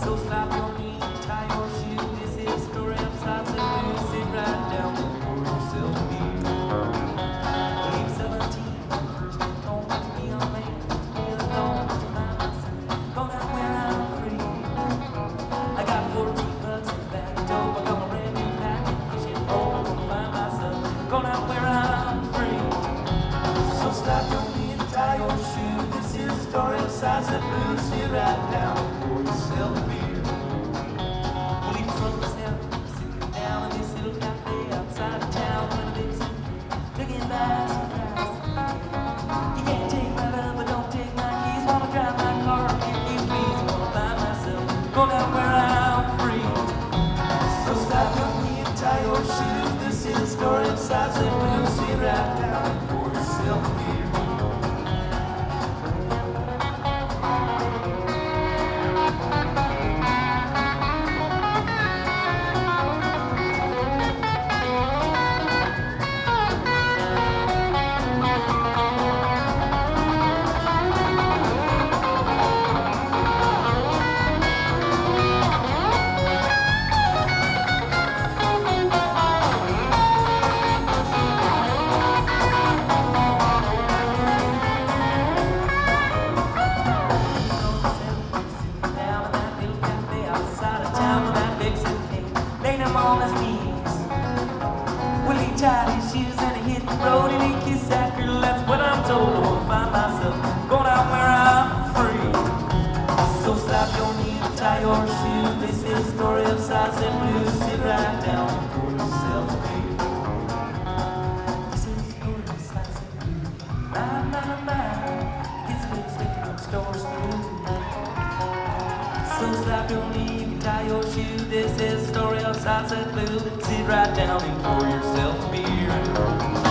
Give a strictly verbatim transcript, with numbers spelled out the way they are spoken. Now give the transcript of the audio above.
So slap your knee, tie your shoe. This is the story of South Blues. Sit right down and pour yourself a beer. Leave seventeen, first and home to be a man, to be alone, to find myself, go down where I'm free. I got fourteen bucks in the back door, I got a brand new pack and fishing pole. I'm gonna find myself, go down where I'm free. So slap your knee and tie your shoe. This is the story of South Blues. Sit right down and pour yourself a beer. Leave from sitting down in this little cafe outside of town when a big city took it by surprise. You can't take my love, but don't take my keys. Wanna drive my car, if you please. Wanna find myself, go down where I'm free. So stop your knee and tie your shoe. This is the story of South Blues. Sit right down and pour yourself a beer. On his knees, well, he tied his shoes and he hit the road and he kissed that girl. That's what I'm told. I wanna find myself, go down where I'm free. So slap your knee and tie your shoe. This is the story of South Blues. Sit right down and pour yourself a beer. This is the story of South Blues. My, my, my, gets lipstick from stores through. So slap your knee and tie your shoe. This is the story of South Blues. Sit right down and pour yourself a beer.